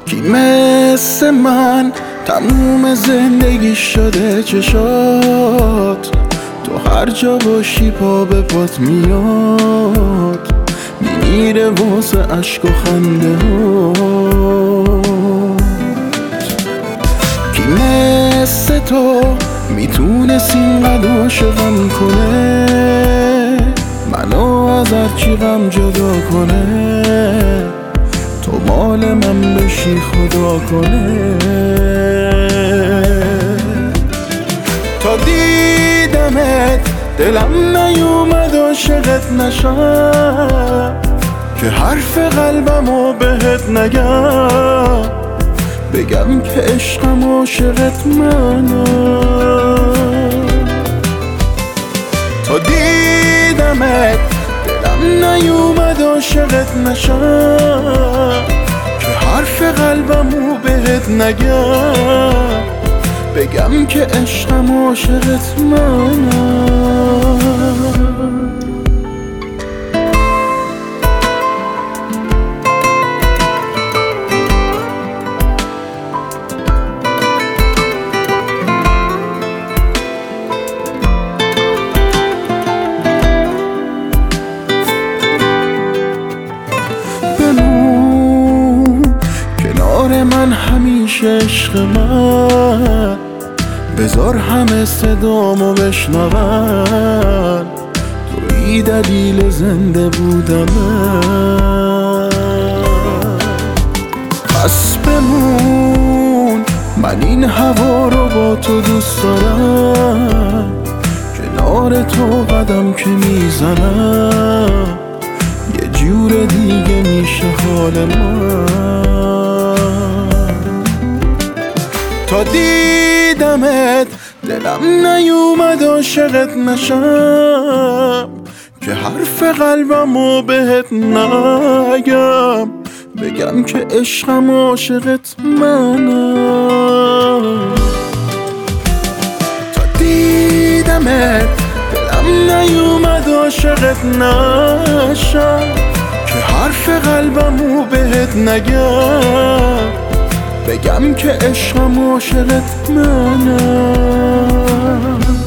کی مثل من تموم زندگی شده چشات، تو هر جا باشی پا به پات میاد، میمیره واسه عشق و خنده هات. کی مثل تو میتونست اینقدر عاشقم کنه، منو از هرچی غم جدا کنه، تو مال من بشی خدا کنه. تا دیدمت دلم نیومد عاشقت نشم، که حرف قلبمو بهت نگم، بگم که عشقم عاشقت منم. تا دیدمت دلم نیومد عاشقت نشم، که حرف قلبمو بهت نگم، بگم که عشقم عاشقت منم. کنار من همیشه عشق من، بذار همه صدامو بشنون، توی دلیل زنده بودنم. پس بمون، من این هوا رو با تو دوست دارم، کنار تو قدم که میزنم، یه جور دیگه میشه حال من. تا دیدمت دلم نیومد عاشقت نشم، که حرف قلبمو بهت نگم، بگم که عشقم عاشقت منم. تا دیدمت دلم نیومد عاشقت نشم، که حرف قلبمو بهت نگم، بگم که عشقم عاشقت منم.